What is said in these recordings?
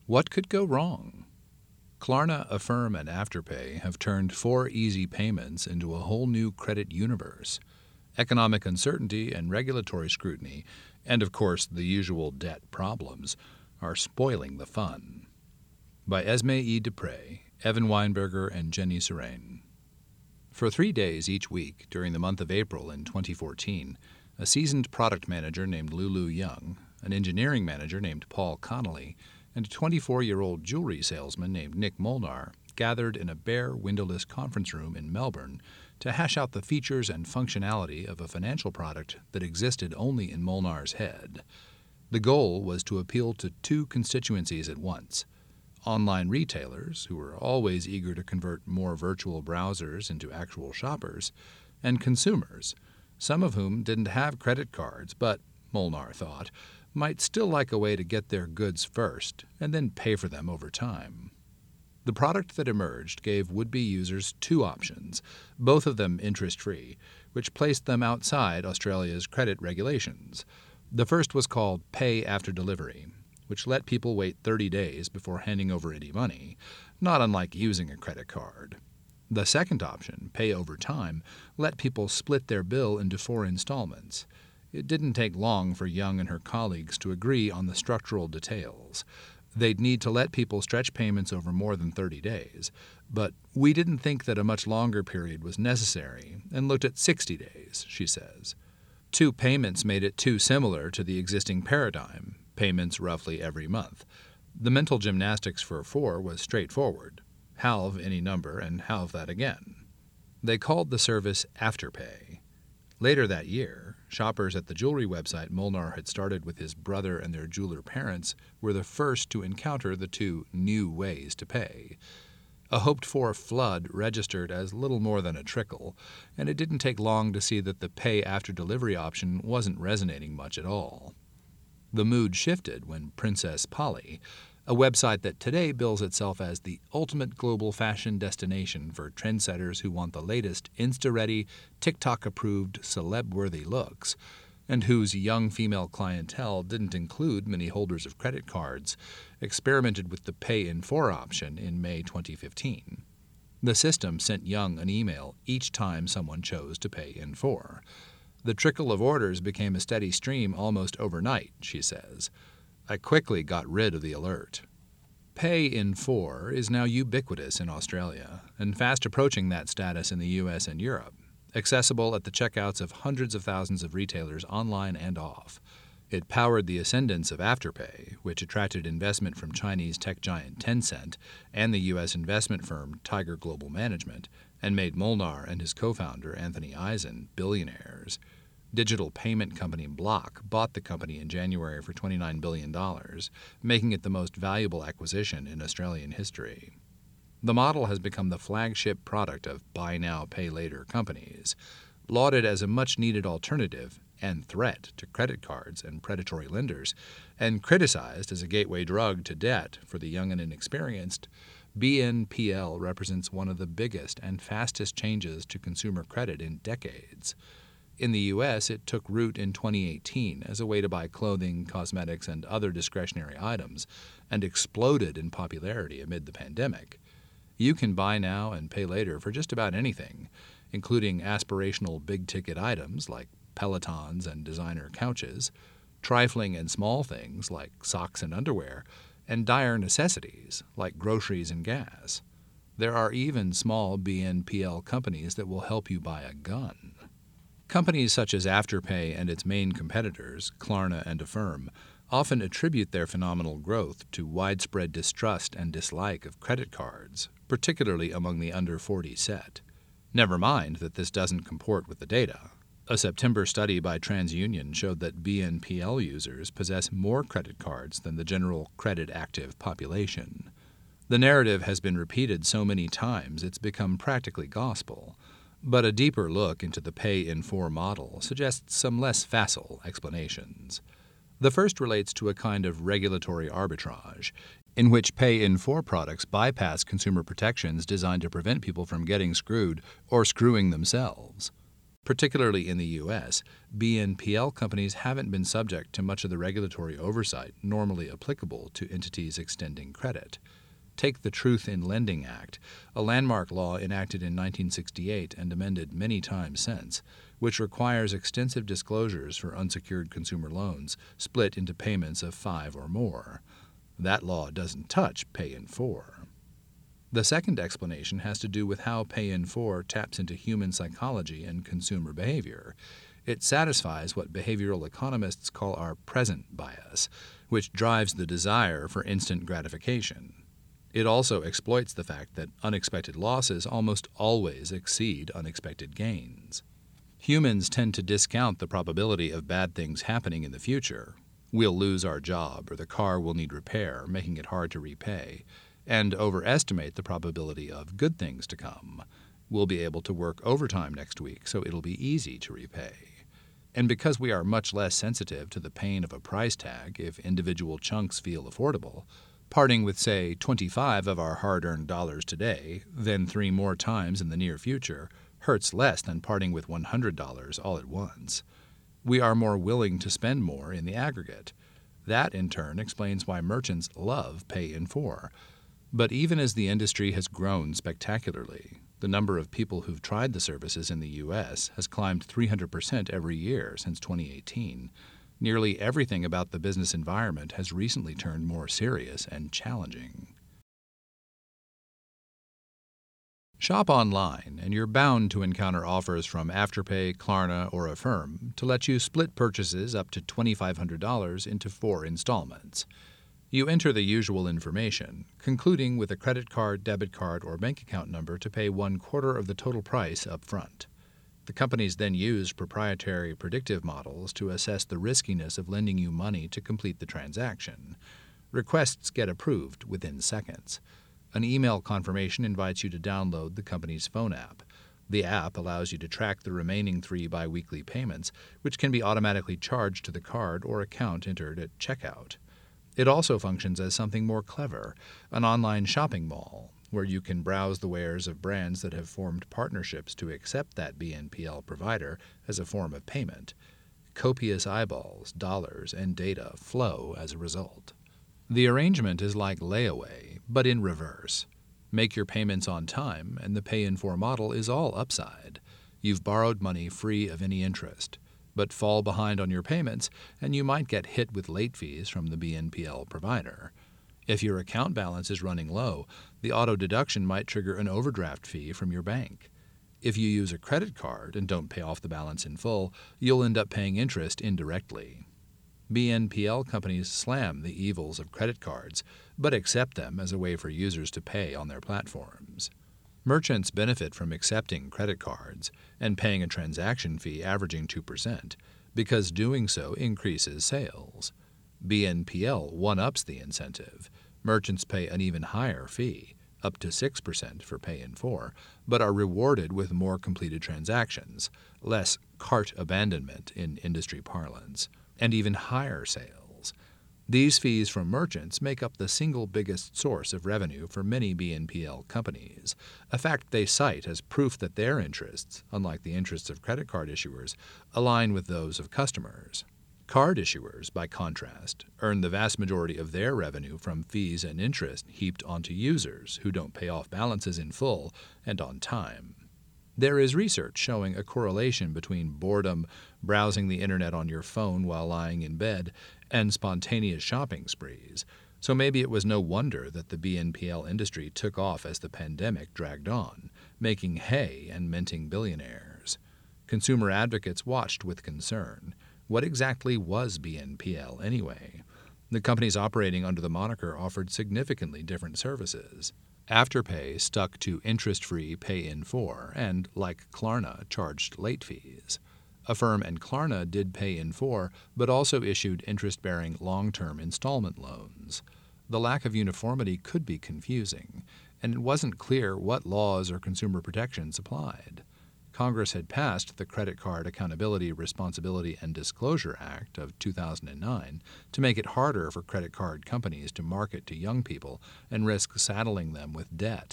What could go wrong? Klarna, Affirm, and Afterpay have turned 4 easy payments into a whole new credit universe. Economic uncertainty and regulatory scrutiny, and of course the usual debt problems, are spoiling the fun. By Esme E. Dupre, Evan Weinberger, and Jenny Serrain. For 3 days each week during the month of April in 2014, a seasoned product manager named Lulu Young, an engineering manager named Paul Connolly, and a 24-year-old jewelry salesman named Nick Molnar gathered in a bare, windowless conference room in Melbourne to hash out the features and functionality of a financial product that existed only in Molnar's head. The goal was to appeal to 2 constituencies at once: online retailers, who were always eager to convert more virtual browsers into actual shoppers, and consumers, some of whom didn't have credit cards but, Molnar thought, might still like a way to get their goods first and then pay for them over time. The product that emerged gave would-be users 2 options, both of them interest-free, which placed them outside Australia's credit regulations. The first was called Pay After Delivery, which let people wait 30 days before handing over any money, not unlike using a credit card. The second option, Pay Over Time, let people split their bill into 4 installments. It didn't take long for Young and her colleagues to agree on the structural details. They'd need to let people stretch payments over more than 30 days, but we didn't think that a much longer period was necessary and looked at 60 days, she says. 2 payments made it too similar to the existing paradigm, payments roughly every month. The mental gymnastics for 4 was straightforward: halve any number and halve that again. They called the service Afterpay. Later that year, shoppers at the jewelry website Molnar had started with his brother and their jeweler parents were the first to encounter the 2 new ways to pay. A hoped-for flood registered as little more than a trickle, and it didn't take long to see that the pay-after-delivery option wasn't resonating much at all. The mood shifted when Princess Polly, a website that today bills itself as the ultimate global fashion destination for trendsetters who want the latest Insta-ready, TikTok-approved, celeb-worthy looks, and whose young female clientele didn't include many holders of credit cards, experimented with the Pay in 4 option in May 2015. The system sent Young an email each time someone chose to pay in 4. The trickle of orders became a steady stream almost overnight, she says. I quickly got rid of the alert. Pay in 4 is now ubiquitous in Australia, and fast approaching that status in the US and Europe, accessible at the checkouts of hundreds of thousands of retailers online and off. It powered the ascendance of Afterpay, which attracted investment from Chinese tech giant Tencent and the U.S. investment firm Tiger Global Management, and made Molnar and his co-founder Anthony Eisen billionaires. Digital payment company Block bought the company in January for $29 billion, making it the most valuable acquisition in Australian history. The model has become the flagship product of buy now, pay later companies, lauded as a much-needed alternative and threat to credit cards and predatory lenders, and criticized as a gateway drug to debt for the young and inexperienced. BNPL represents one of the biggest and fastest changes to consumer credit in decades. In the U.S., it took root in 2018 as a way to buy clothing, cosmetics, and other discretionary items, and exploded in popularity amid the pandemic. You can buy now and pay later for just about anything, including aspirational big-ticket items like Pelotons and designer couches, trifling and small things like socks and underwear, and dire necessities like groceries and gas. There are even small BNPL companies that will help you buy a gun. Companies such as Afterpay and its main competitors, Klarna and Affirm, often attribute their phenomenal growth to widespread distrust and dislike of credit cards, particularly among the under 40 set. Never mind that this doesn't comport with the data. A September study by TransUnion showed that BNPL users possess more credit cards than the general credit-active population. The narrative has been repeated so many times it's become practically gospel, but a deeper look into the pay-in-4 model suggests some less facile explanations. The first relates to a kind of regulatory arbitrage, in which pay-in-4 products bypass consumer protections designed to prevent people from getting screwed or screwing themselves. Particularly in the U.S., BNPL companies haven't been subject to much of the regulatory oversight normally applicable to entities extending credit. Take the Truth in Lending Act, a landmark law enacted in 1968 and amended many times since, which requires extensive disclosures for unsecured consumer loans split into payments of 5 or more. That law doesn't touch Pay in 4. The second explanation has to do with how Pay in 4 taps into human psychology and consumer behavior. It satisfies what behavioral economists call our present bias, which drives the desire for instant gratification. It also exploits the fact that unexpected losses almost always exceed unexpected gains. Humans tend to discount the probability of bad things happening in the future. We'll lose our job, or the car will need repair, making it hard to repay, and overestimate the probability of good things to come. We'll be able to work overtime next week, so it'll be easy to repay. And because we are much less sensitive to the pain of a price tag if individual chunks feel affordable, parting with, say, 25 of our hard-earned dollars today, then 3 more times in the near future, hurts less than parting with $100 all at once. We are more willing to spend more in the aggregate. That, in turn, explains why merchants love Pay in 4. But even as the industry has grown spectacularly, the number of people who've tried the services in the U.S. has climbed 300% every year since 2018. Nearly everything about the business environment has recently turned more serious and challenging. Shop online, and you're bound to encounter offers from Afterpay, Klarna, or Affirm to let you split purchases up to $2,500 into 4 installments. You enter the usual information, concluding with a credit card, debit card, or bank account number to pay 1/4 of the total price up front. The companies then use proprietary predictive models to assess the riskiness of lending you money to complete the transaction. Requests get approved within seconds. An email confirmation invites you to download the company's phone app. The app allows you to track the remaining 3 biweekly payments, which can be automatically charged to the card or account entered at checkout. It also functions as something more clever, an online shopping mall, where you can browse the wares of brands that have formed partnerships to accept that BNPL provider as a form of payment. Copious eyeballs, dollars, and data flow as a result. The arrangement is like layaway, but in reverse. Make your payments on time, and the Pay in 4 model is all upside. You've borrowed money free of any interest, but fall behind on your payments, and you might get hit with late fees from the BNPL provider. If your account balance is running low, the auto deduction might trigger an overdraft fee from your bank. If you use a credit card and don't pay off the balance in full, you'll end up paying interest indirectly. BNPL companies slam the evils of credit cards, but accept them as a way for users to pay on their platforms. Merchants benefit from accepting credit cards and paying a transaction fee averaging 2%, because doing so increases sales. BNPL one-ups the incentive. Merchants pay an even higher fee, up to 6% for Pay in 4, but are rewarded with more completed transactions, less cart abandonment in industry parlance, and even higher sales. These fees from merchants make up the single biggest source of revenue for many BNPL companies, a fact they cite as proof that their interests, unlike the interests of credit card issuers, align with those of customers. Card issuers, by contrast, earn the vast majority of their revenue from fees and interest heaped onto users who don't pay off balances in full and on time. There is research showing a correlation between boredom, browsing the internet on your phone while lying in bed, and spontaneous shopping sprees, so maybe it was no wonder that the BNPL industry took off as the pandemic dragged on, making hay and minting billionaires. Consumer advocates watched with concern. What exactly was BNPL anyway? The companies operating under the moniker offered significantly different services. Afterpay stuck to interest-free Pay in 4 and, like Klarna, charged late fees. Affirm and Klarna did Pay in 4, but also issued interest-bearing long-term installment loans. The lack of uniformity could be confusing, and it wasn't clear what laws or consumer protections applied. Congress had passed the Credit Card Accountability, Responsibility, and Disclosure Act of 2009 to make it harder for credit card companies to market to young people and risk saddling them with debt.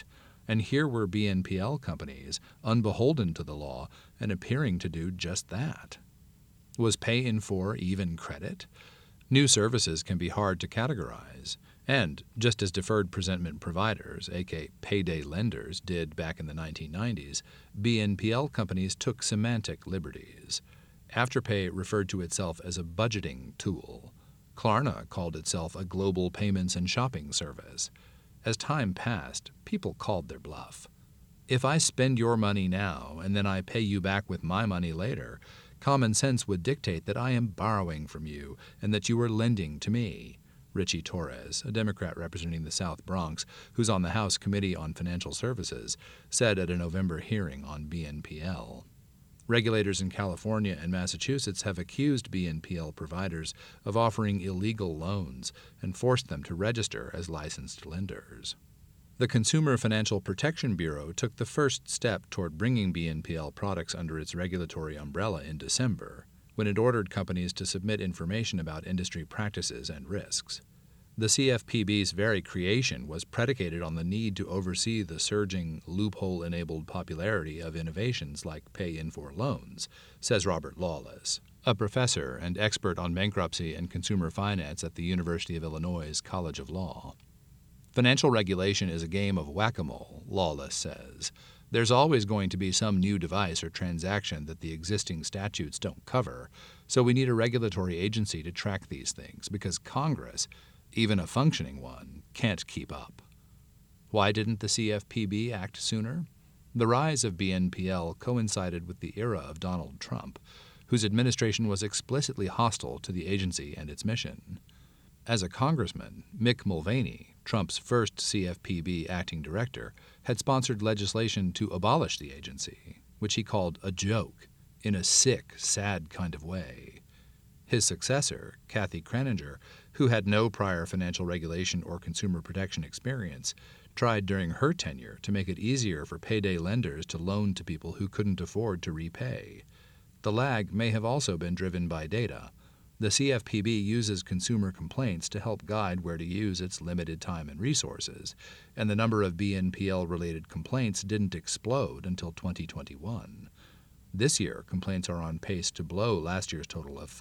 And here were BNPL companies, unbeholden to the law and appearing to do just that. Was Pay in 4 even credit? New services can be hard to categorize. And, just as deferred presentment providers, aka payday lenders, did back in the 1990s, BNPL companies took semantic liberties. Afterpay referred to itself as a budgeting tool. Klarna called itself a global payments and shopping service. As time passed, people called their bluff. If I spend your money now and then I pay you back with my money later, common sense would dictate that I am borrowing from you and that you are lending to me. Richie Torres, a Democrat representing the South Bronx, who's on the House Committee on Financial Services, said at a November hearing on BNPL. Regulators in California and Massachusetts have accused BNPL providers of offering illegal loans and forced them to register as licensed lenders. The Consumer Financial Protection Bureau took the first step toward bringing BNPL products under its regulatory umbrella in December, when it ordered companies to submit information about industry practices and risks. The CFPB's very creation was predicated on the need to oversee the surging, loophole-enabled popularity of innovations like Pay in 4 loans, says Robert Lawless, a professor and expert on bankruptcy and consumer finance at the University of Illinois College of Law. Financial regulation is a game of whack-a-mole, Lawless says. There's always going to be some new device or transaction that the existing statutes don't cover, so we need a regulatory agency to track these things because Congress, even a functioning one, can't keep up. Why didn't the CFPB act sooner? The rise of BNPL coincided with the era of Donald Trump, whose administration was explicitly hostile to the agency and its mission. As a congressman, Mick Mulvaney, Trump's first CFPB acting director, had sponsored legislation to abolish the agency, which he called a joke, in a sick, sad kind of way. His successor, Kathy Kraninger, who had no prior financial regulation or consumer protection experience, tried during her tenure to make it easier for payday lenders to loan to people who couldn't afford to repay. The lag may have also been driven by data. The CFPB uses consumer complaints to help guide where to use its limited time and resources, and the number of BNPL-related complaints didn't explode until 2021. This year, complaints are on pace to blow last year's total of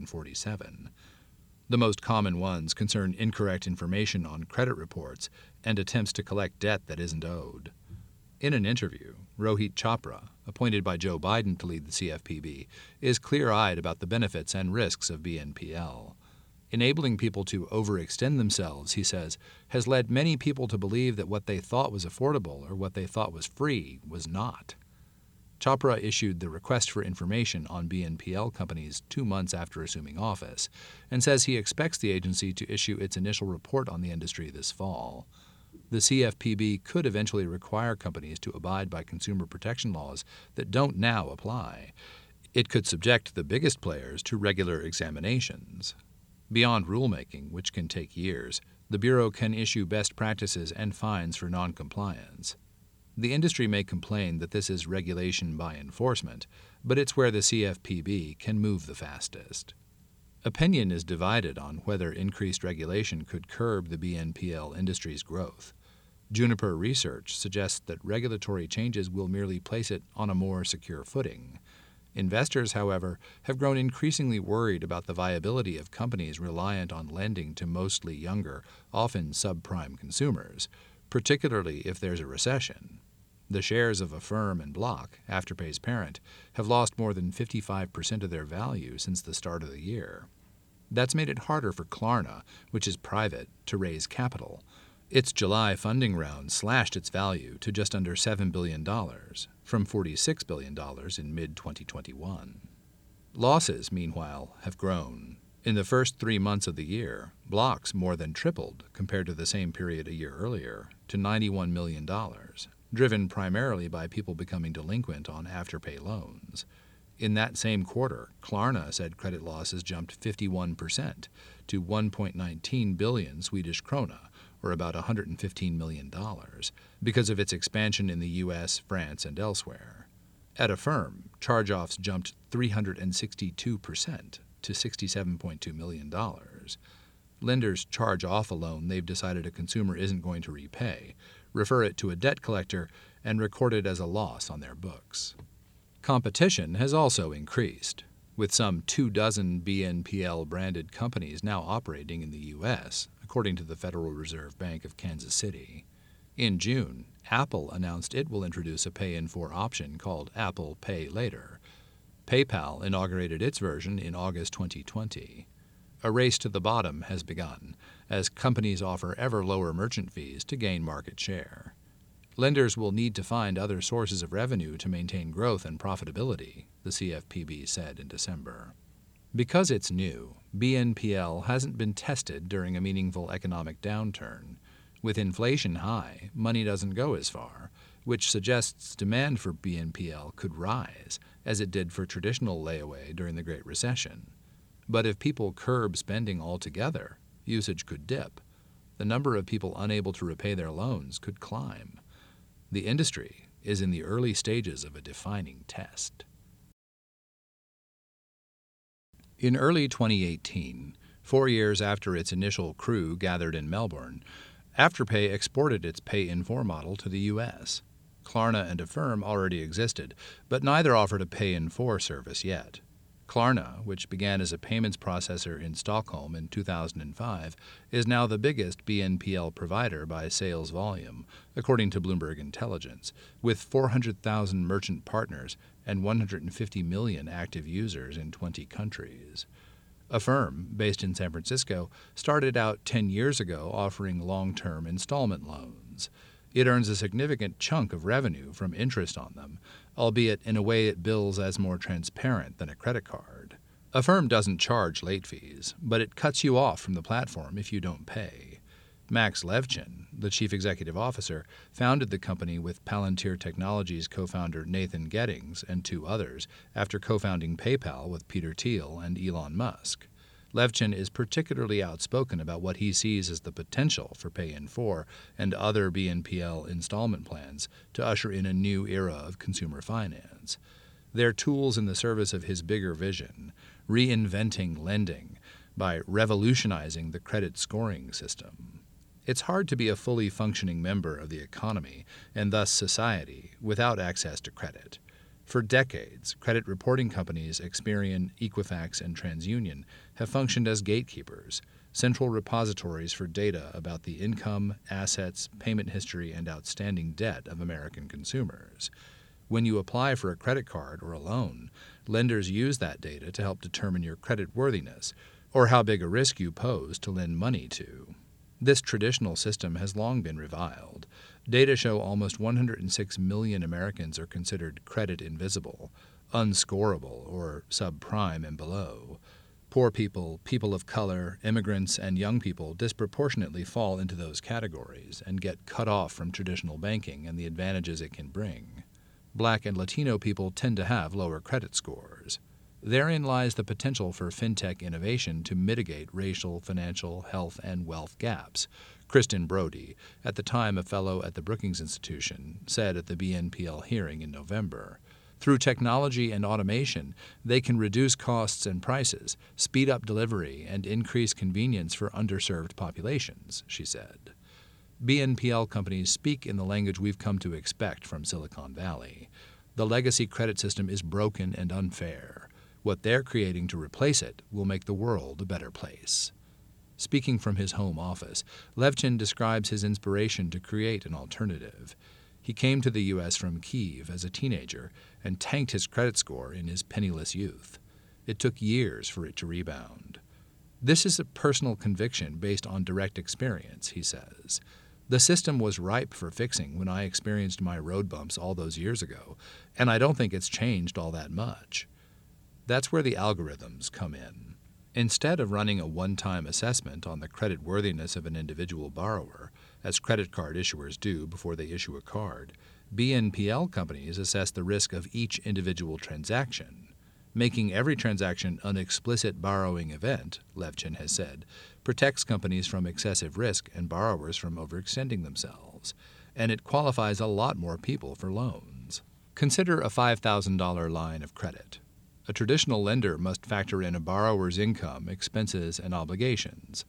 547. The most common ones concern incorrect information on credit reports and attempts to collect debt that isn't owed. In an interview, Rohit Chopra, appointed by Joe Biden to lead the CFPB, is clear-eyed about the benefits and risks of BNPL. Enabling people to overextend themselves, he says, has led many people to believe that what they thought was affordable or what they thought was free was not. Chopra issued the request for information on BNPL companies 2 months after assuming office, and says he expects the agency to issue its initial report on the industry this fall. The CFPB could eventually require companies to abide by consumer protection laws that don't now apply. It could subject the biggest players to regular examinations. Beyond rulemaking, which can take years, the Bureau can issue best practices and fines for noncompliance. The industry may complain that this is regulation by enforcement, but it's where the CFPB can move the fastest. Opinion is divided on whether increased regulation could curb the BNPL industry's growth. Juniper Research suggests that regulatory changes will merely place it on a more secure footing. Investors, however, have grown increasingly worried about the viability of companies reliant on lending to mostly younger, often subprime consumers, particularly if there's a recession. The shares of Affirm and Block, Afterpay's parent, have lost more than 55% of their value since the start of the year. That's made it harder for Klarna, which is private, to raise capital. Its July funding round slashed its value to just under $7 billion, from $46 billion in mid-2021. Losses, meanwhile, have grown. In the first 3 months of the year, Block's more than tripled compared to the same period a year earlier, to $91 million, driven primarily by people becoming delinquent on Afterpay loans. In that same quarter, Klarna said credit losses jumped 51% to 1.19 billion Swedish krona, or about $115 million, because of its expansion in the U.S., France, and elsewhere. At Affirm, charge-offs jumped 362% to $67.2 million. Lenders charge off a loan they've decided a consumer isn't going to repay, refer it to a debt collector, and record it as a loss on their books. Competition has also increased, with some 24 BNPL-branded companies now operating in the U.S., according to the Federal Reserve Bank of Kansas City. In June, Apple announced it will introduce a pay-in-4 option called Apple Pay Later. PayPal inaugurated its version in August 2020. A race to the bottom has begun, as companies offer ever lower merchant fees to gain market share. Lenders will need to find other sources of revenue to maintain growth and profitability, the CFPB said in December. Because it's new, BNPL hasn't been tested during a meaningful economic downturn. With inflation high, money doesn't go as far, which suggests demand for BNPL could rise, as it did for traditional layaway during the Great Recession. But if people curb spending altogether, usage could dip. The number of people unable to repay their loans could climb. The industry is in the early stages of a defining test. In early 2018, 4 years after its initial crew gathered in Melbourne, Afterpay exported its pay-in-4 model to the U.S. Klarna and Affirm already existed, but neither offered a pay-in-4 service yet. Klarna, which began as a payments processor in Stockholm in 2005, is now the biggest BNPL provider by sales volume, according to Bloomberg Intelligence, with 400,000 merchant partners and 150 million active users in 20 countries. Affirm, based in San Francisco, started out 10 years ago offering long-term installment loans. It earns a significant chunk of revenue from interest on them, albeit in a way it bills as more transparent than a credit card. Affirm doesn't charge late fees, but it cuts you off from the platform if you don't pay. Max Levchin, the chief executive officer, founded the company with Palantir Technologies co-founder Nathan Gettings and 2 others after co-founding PayPal with Peter Thiel and Elon Musk. Levchin is particularly outspoken about what he sees as the potential for Pay-in-4 and other BNPL installment plans to usher in a new era of consumer finance. They're tools in the service of his bigger vision, reinventing lending by revolutionizing the credit scoring system. It's hard to be a fully functioning member of the economy, and thus society, without access to credit. For decades, credit reporting companies Experian, Equifax, and TransUnion have functioned as gatekeepers, central repositories for data about the income, assets, payment history, and outstanding debt of American consumers. When you apply for a credit card or a loan, lenders use that data to help determine your credit worthiness or how big a risk you pose to lend money to. This traditional system has long been reviled. Data show almost 106 million Americans are considered credit invisible, unscorable, or subprime and below. Poor people, people of color, immigrants, and young people disproportionately fall into those categories and get cut off from traditional banking and the advantages it can bring. Black and Latino people tend to have lower credit scores. Therein lies the potential for fintech innovation to mitigate racial, financial, health, and wealth gaps, Kristen Brody, at the time a fellow at the Brookings Institution, said at the BNPL hearing in November. Through technology and automation, they can reduce costs and prices, speed up delivery, and increase convenience for underserved populations, she said. BNPL companies speak in the language we've come to expect from Silicon Valley. The legacy credit system is broken and unfair. What they're creating to replace it will make the world a better place. Speaking from his home office, Levchin describes his inspiration to create an alternative. He came to the U.S. from Kyiv as a teenager and tanked his credit score in his penniless youth. It took years for it to rebound. This is a personal conviction based on direct experience, he says. The system was ripe for fixing when I experienced my road bumps all those years ago, and I don't think it's changed all that much. That's where the algorithms come in. Instead of running a one-time assessment on the credit worthiness of an individual borrower, as credit card issuers do before they issue a card, BNPL companies assess the risk of each individual transaction. Making every transaction an explicit borrowing event, Levchin has said, protects companies from excessive risk and borrowers from overextending themselves, and it qualifies a lot more people for loans. Consider a $5,000 line of credit. A traditional lender must factor in a borrower's income, expenses, and obligations.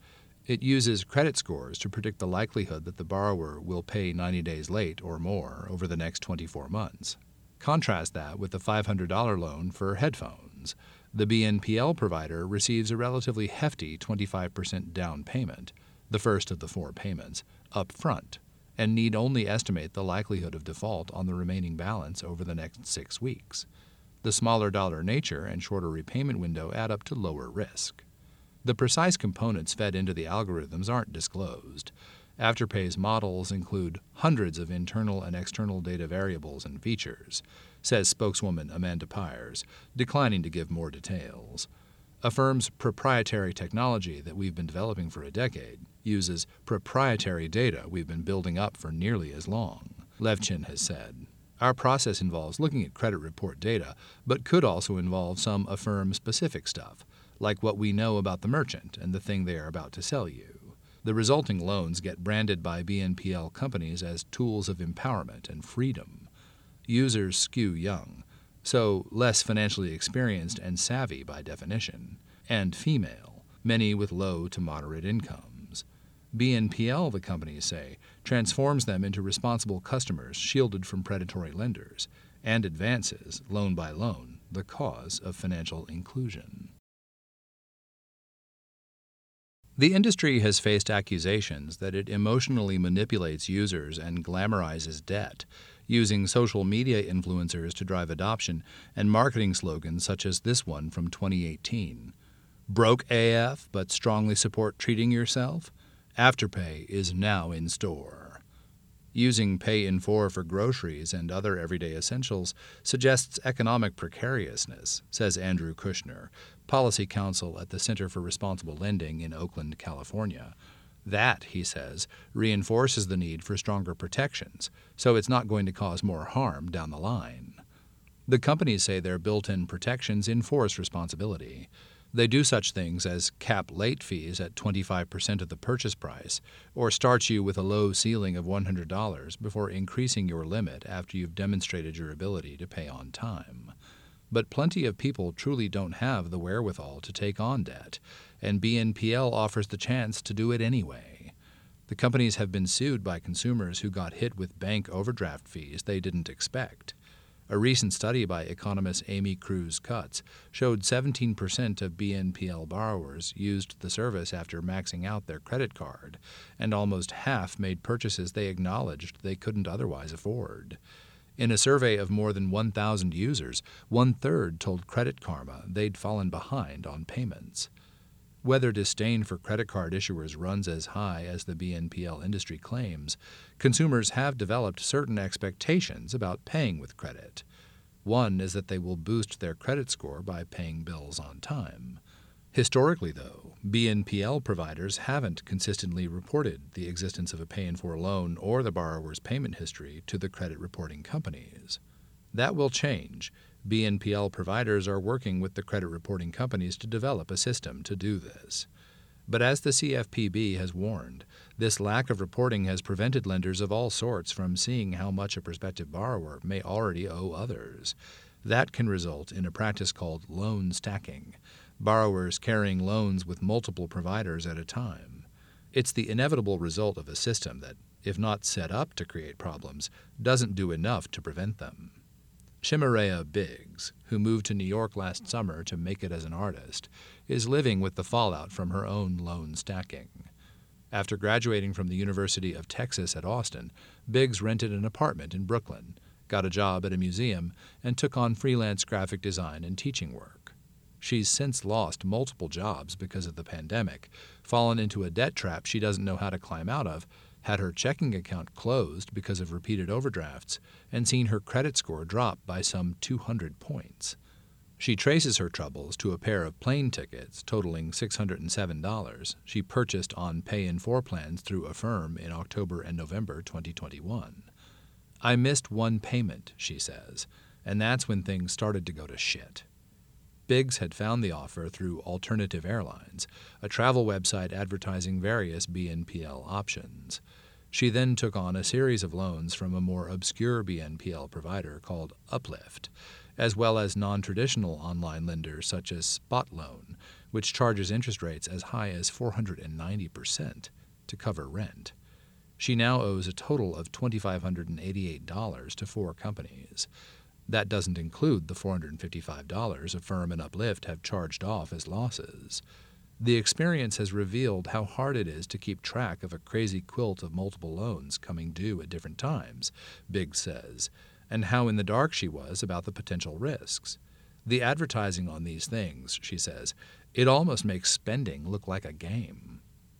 It uses credit scores to predict the likelihood that the borrower will pay 90 days late or more over the next 24 months. Contrast that with the $500 loan for headphones. The BNPL provider receives a relatively hefty 25% down payment, the first of the 4 payments, up front, and need only estimate the likelihood of default on the remaining balance over the next 6 weeks. The smaller dollar nature and shorter repayment window add up to lower risk. The precise components fed into the algorithms aren't disclosed. Afterpay's models include hundreds of internal and external data variables and features, says spokeswoman Amanda Pyers, declining to give more details. Affirm's proprietary technology that we've been developing for a decade uses proprietary data we've been building up for nearly as long, Levchin has said. Our process involves looking at credit report data, but could also involve some Affirm-specific stuff, like what we know about the merchant and the thing they are about to sell you. The resulting loans get branded by BNPL companies as tools of empowerment and freedom. Users skew young, so less financially experienced and savvy by definition, and female, many with low to moderate incomes. BNPL, the companies say, transforms them into responsible customers shielded from predatory lenders, and advances, loan by loan, the cause of financial inclusion. The industry has faced accusations that it emotionally manipulates users and glamorizes debt, using social media influencers to drive adoption and marketing slogans such as this one from 2018. Broke AF but strongly support treating yourself? Afterpay is now in store. Using Pay in 4 for groceries and other everyday essentials suggests economic precariousness, says Andrew Kushner, policy counsel at the Center for Responsible Lending in Oakland, California. That, he says, reinforces the need for stronger protections, so it's not going to cause more harm down the line. The companies say their built-in protections enforce responsibility. They do such things as cap late fees at 25% of the purchase price, or start you with a low ceiling of $100 before increasing your limit after you've demonstrated your ability to pay on time. But plenty of people truly don't have the wherewithal to take on debt, and BNPL offers the chance to do it anyway. The companies have been sued by consumers who got hit with bank overdraft fees they didn't expect. A recent study by economist Amy Cruz Cutts showed 17% of BNPL borrowers used the service after maxing out their credit card, and almost half made purchases they acknowledged they couldn't otherwise afford. In a survey of more than 1,000 users, 1/3 told Credit Karma they'd fallen behind on payments. Whether disdain for credit card issuers runs as high as the BNPL industry claims, consumers have developed certain expectations about paying with credit. One is that they will boost their credit score by paying bills on time. Historically, though, BNPL providers haven't consistently reported the existence of a pay-in-4 loan or the borrower's payment history to the credit reporting companies. That will change. BNPL providers are working with the credit reporting companies to develop a system to do this. But as the CFPB has warned, this lack of reporting has prevented lenders of all sorts from seeing how much a prospective borrower may already owe others. That can result in a practice called loan stacking, borrowers carrying loans with multiple providers at a time. It's the inevitable result of a system that, if not set up to create problems, doesn't do enough to prevent them. Shimarea Biggs, who moved to New York last summer to make it as an artist, is living with the fallout from her own loan stacking. After graduating from the University of Texas at Austin, Biggs rented an apartment in Brooklyn, got a job at a museum, and took on freelance graphic design and teaching work. She's since lost multiple jobs because of the pandemic, fallen into a debt trap she doesn't know how to climb out of, had her checking account closed because of repeated overdrafts, and seen her credit score drop by some 200 points. She traces her troubles to a pair of plane tickets totaling $607 she purchased on pay-in-4 plans through Affirm in October and November 2021. I missed one payment, she says, and that's when things started to go to shit. Biggs had found the offer through Alternative Airlines, a travel website advertising various BNPL options. She then took on a series of loans from a more obscure BNPL provider called Uplift, as well as non-traditional online lenders such as Spot Loan, which charges interest rates as high as 490% to cover rent. She now owes a total of $2,588 to 4 companies. That doesn't include the $455 Affirm and Uplift have charged off as losses. The experience has revealed how hard it is to keep track of a crazy quilt of multiple loans coming due at different times, Biggs says, and how in the dark she was about the potential risks. The advertising on these things, she says, it almost makes spending look like a game.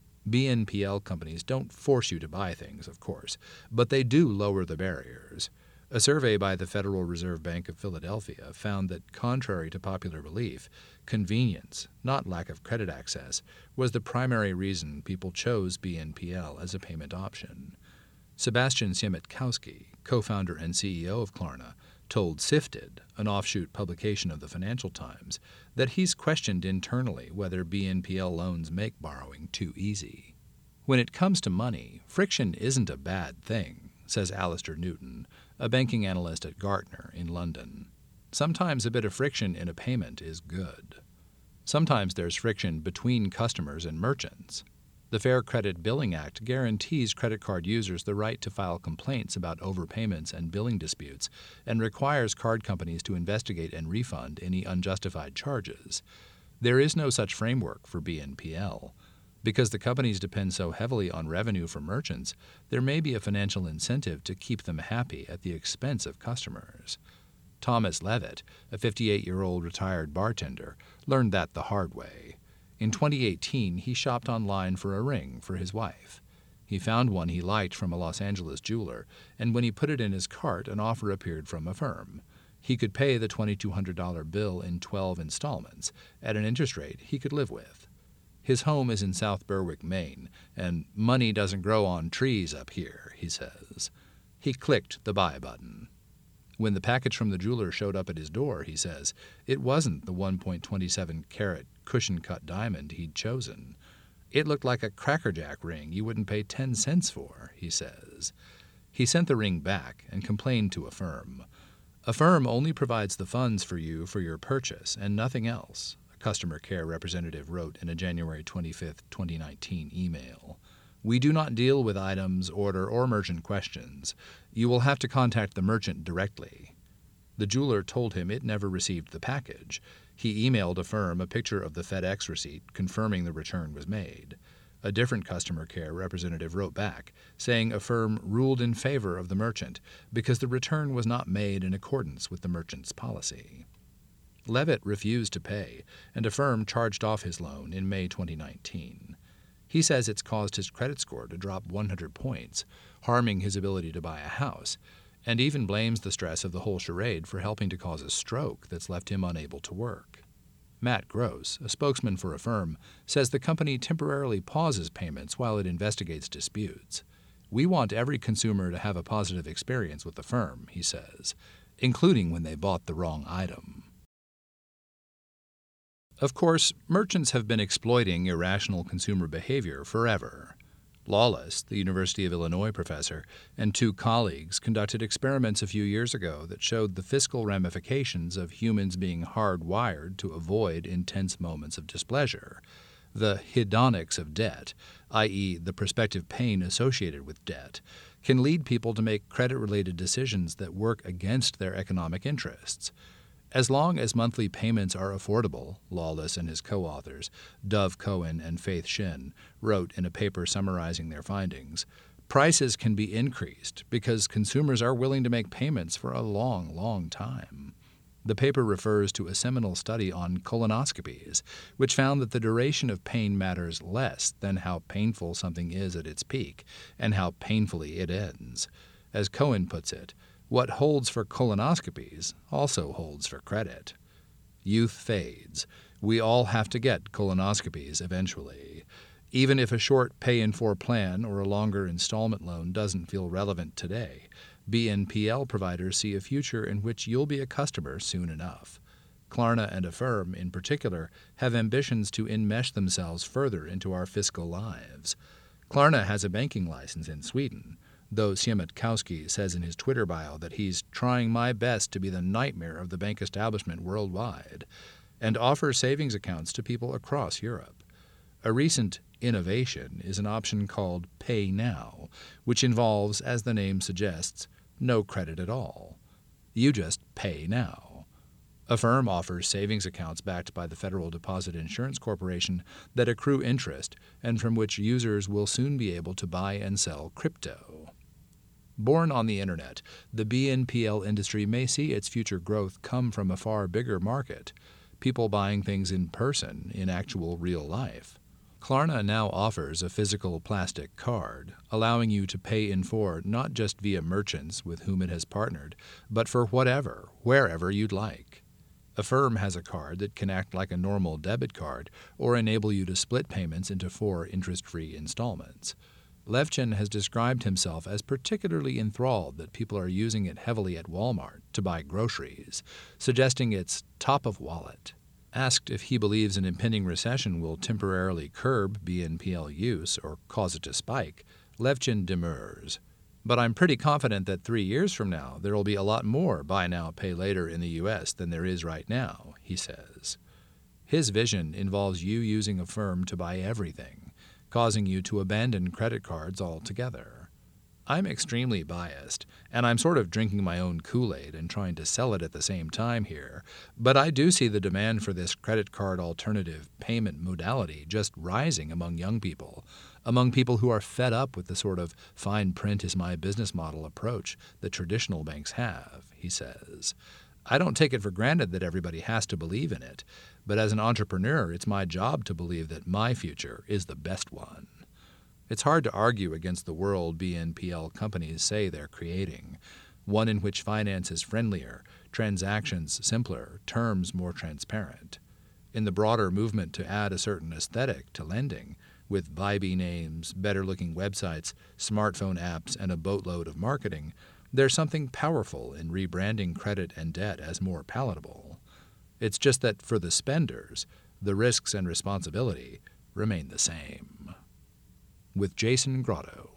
BNPL companies don't force you to buy things, of course, but they do lower the barriers. A survey by the Federal Reserve Bank of Philadelphia found that, contrary to popular belief, convenience, not lack of credit access, was the primary reason people chose BNPL as a payment option. Sebastian Siemiatkowski, co-founder and CEO of Klarna, told Sifted, an offshoot publication of the Financial Times, that he's questioned internally whether BNPL loans make borrowing too easy. When it comes to money, friction isn't a bad thing, says Alistair Newton, a banking analyst at Gartner in London. Sometimes a bit of friction in a payment is good. Sometimes there's friction between customers and merchants. The Fair Credit Billing Act guarantees credit card users the right to file complaints about overpayments and billing disputes and requires card companies to investigate and refund any unjustified charges. There is no such framework for BNPL. Because the companies depend so heavily on revenue from merchants, there may be a financial incentive to keep them happy at the expense of customers. Thomas Levitt, a 58-year-old retired bartender, learned that the hard way. In 2018, he shopped online for a ring for his wife. He found one he liked from a Los Angeles jeweler, and when he put it in his cart, an offer appeared from Affirm. He could pay the $2,200 bill in 12 installments at an interest rate he could live with. His home is in South Berwick, Maine, and money doesn't grow on trees up here, he says. He clicked the buy button. When the package from the jeweler showed up at his door, he says, it wasn't the 1.27-carat cushion-cut diamond he'd chosen. It looked like a crackerjack ring you wouldn't pay 10 cents for, he says. He sent the ring back and complained to Affirm. Affirm only provides the funds for you for your purchase and nothing else, a customer care representative wrote in a January 25, 2019 email. We do not deal with items, order, or merchant questions. You will have to contact the merchant directly. The jeweler told him it never received the package. He emailed Affirm a picture of the FedEx receipt confirming the return was made. A different customer care representative wrote back, saying Affirm ruled in favor of the merchant because the return was not made in accordance with the merchant's policy. Levitt refused to pay, and Affirm charged off his loan in May 2019. He says it's caused his credit score to drop 100 points, harming his ability to buy a house, and even blames the stress of the whole charade for helping to cause a stroke that's left him unable to work. Matt Gross, a spokesman for Affirm, says the company temporarily pauses payments while it investigates disputes. We want every consumer to have a positive experience with Affirm, he says, including when they bought the wrong item. Of course, merchants have been exploiting irrational consumer behavior forever. Lawless, the University of Illinois professor, and 2 colleagues conducted experiments a few years ago that showed the fiscal ramifications of humans being hardwired to avoid intense moments of displeasure. The hedonics of debt, i.e., the prospective pain associated with debt, can lead people to make credit-related decisions that work against their economic interests. As long as monthly payments are affordable, Lawless and his co-authors, Dov Cohen and Faith Shin, wrote in a paper summarizing their findings, prices can be increased because consumers are willing to make payments for a long, long time. The paper refers to a seminal study on colonoscopies, which found that the duration of pain matters less than how painful something is at its peak and how painfully it ends. As Cohen puts it, what holds for colonoscopies also holds for credit. Youth fades. We all have to get colonoscopies eventually. Even if a short pay-in-4 plan or a longer installment loan doesn't feel relevant today, BNPL providers see a future in which you'll be a customer soon enough. Klarna and Affirm, in particular, have ambitions to enmesh themselves further into our fiscal lives. Klarna has a banking license in Sweden, though Siemiatkowski says in his Twitter bio that he's trying my best to be the nightmare of the bank establishment worldwide. and offers savings accounts to people across Europe. A recent innovation is an option called Pay Now, which involves, as the name suggests, no credit at all. You just pay now. Affirm offers savings accounts backed by the Federal Deposit Insurance Corporation that accrue interest and from which users will soon be able to buy and sell crypto. Born on the internet, the BNPL industry may see its future growth come from a far bigger market, people buying things in person, in actual real life. Klarna now offers a physical plastic card, allowing you to pay in full not just via merchants with whom it has partnered, but for whatever, wherever you'd like. Affirm has a card that can act like a normal debit card or enable you to split payments into 4 interest-free installments. Levchin has described himself as particularly enthralled that people are using it heavily at Walmart to buy groceries, suggesting it's top of wallet. Asked if he believes an impending recession will temporarily curb BNPL use or cause it to spike, Levchin demurs. But I'm pretty confident that 3 years from now there will be a lot more buy now, pay later in the U.S. than there is right now, he says. His vision involves you using Affirm to buy everything, causing you to abandon credit cards altogether. I'm extremely biased, and I'm sort of drinking my own Kool-Aid and trying to sell it at the same time here, but I do see the demand for this credit card alternative payment modality just rising among young people, among people who are fed up with the sort of fine print is my business model approach that traditional banks have, he says. I don't take it for granted that everybody has to believe in it, but as an entrepreneur, it's my job to believe that my future is the best one. It's hard to argue against the world BNPL companies say they're creating, one in which finance is friendlier, transactions simpler, terms more transparent. In the broader movement to add a certain aesthetic to lending, with vibey names, better-looking websites, smartphone apps, and a boatload of marketing, there's something powerful in rebranding credit and debt as more palatable. It's just that for the spenders, the risks and responsibility remain the same. With Jason Grotto.